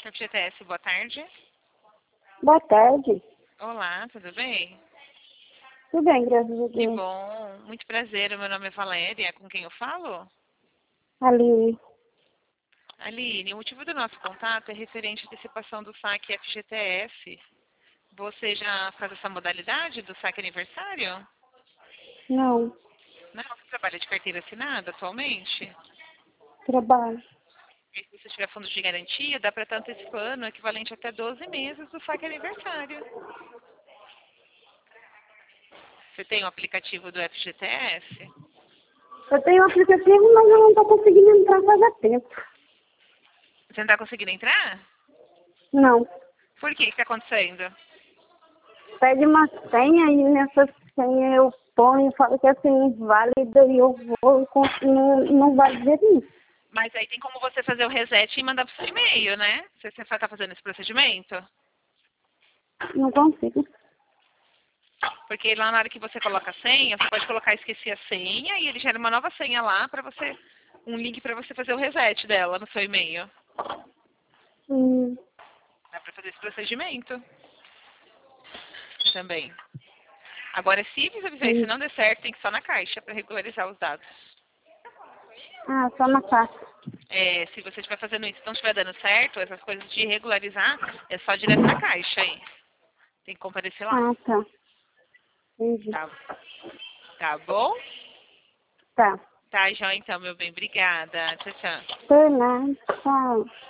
FGTS, boa tarde. Boa tarde. Olá, tudo bem? Tudo bem, graças a Que Deus. bom, muito prazer, meu nome é Valéria, com quem eu falo? Aline. Aline, o motivo do nosso contato é referente à antecipação do saque FGTS. Você já faz essa modalidade do saque aniversário? Não, Não, você trabalha de carteira assinada atualmente? trabalho. E se você tiver fundo de garantia, dá para estar antecipando o equivalente até 12 meses do saque aniversário. Você tem o aplicativo do FGTS? Eu tenho um aplicativo, mas eu não estou conseguindo entrar faz tempo. Você não está conseguindo entrar? Não. Por que está acontecendo? Pede uma senha e nessa senha eu ponho, falo que é senha inválida e eu vou e não vai dizer isso. Mas aí tem como você fazer o reset e mandar para o seu e-mail, né? Você está fazendo esse procedimento? Não consigo. Porque lá na hora que você coloca a senha, você pode colocar esqueci a senha e ele gera uma nova senha lá para você, um link para você fazer o reset dela no seu e-mail. Hum, Dá para fazer esse procedimento também. Agora, se se hum. não der certo, tem que ir só na caixa para regularizar os dados. Ah, só na caixa. É, se você estiver fazendo isso e não estiver dando certo, essas coisas de regularizar, é só direto na caixa aí. Tem que comparecer lá. Ah, tá. Entendi. Tá, tá bom? Tá. Tá, Jó, então, meu bem. Obrigada. Tchau, tchau. Por nada. Tchau.